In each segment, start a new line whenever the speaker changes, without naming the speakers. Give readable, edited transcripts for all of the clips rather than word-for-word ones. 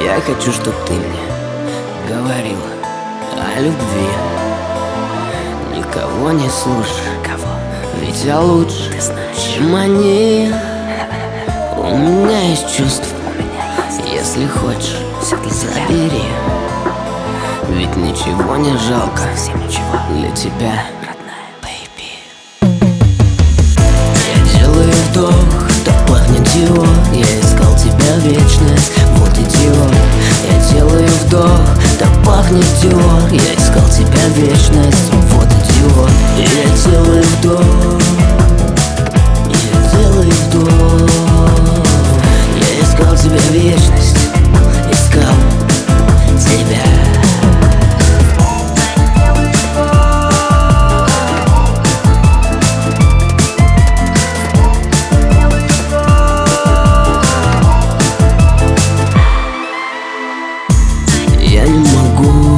Я хочу, чтоб ты мне говорила о любви. Никого не слушай, ведь я лучше, чем они. У меня есть чувства, если хочешь, забери. Ведь ничего не жалко для тебя, родная, baby. Я делаю вдох, так пахнет диор. Я искал тебя вечность, вот идиот. Я делаю вдох, так пахнет диор. Я искал тебя вечность, вот идиот. Я делаю вдох, я делаю вдох. Я искал тебя вечность, искал тебя. Я не могу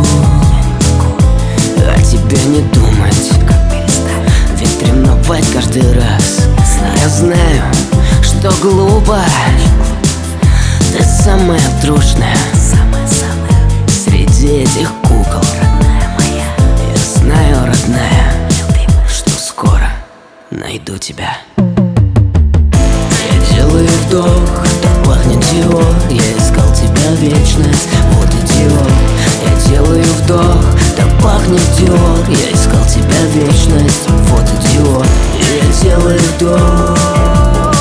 о тебе не думать, ведь ревновать каждый раз. Я знаю, что глупо. Ты самая трушная среди этих кукол, родная моя. Я знаю, родная, что скоро найду тебя. Я делаю вдох, так пахнет диор. Я искал тебя вечность, вот идиот. Я делаю вдох, так пахнет диор. Я искал тебя вечность, вот идиот. Я делаю вдох.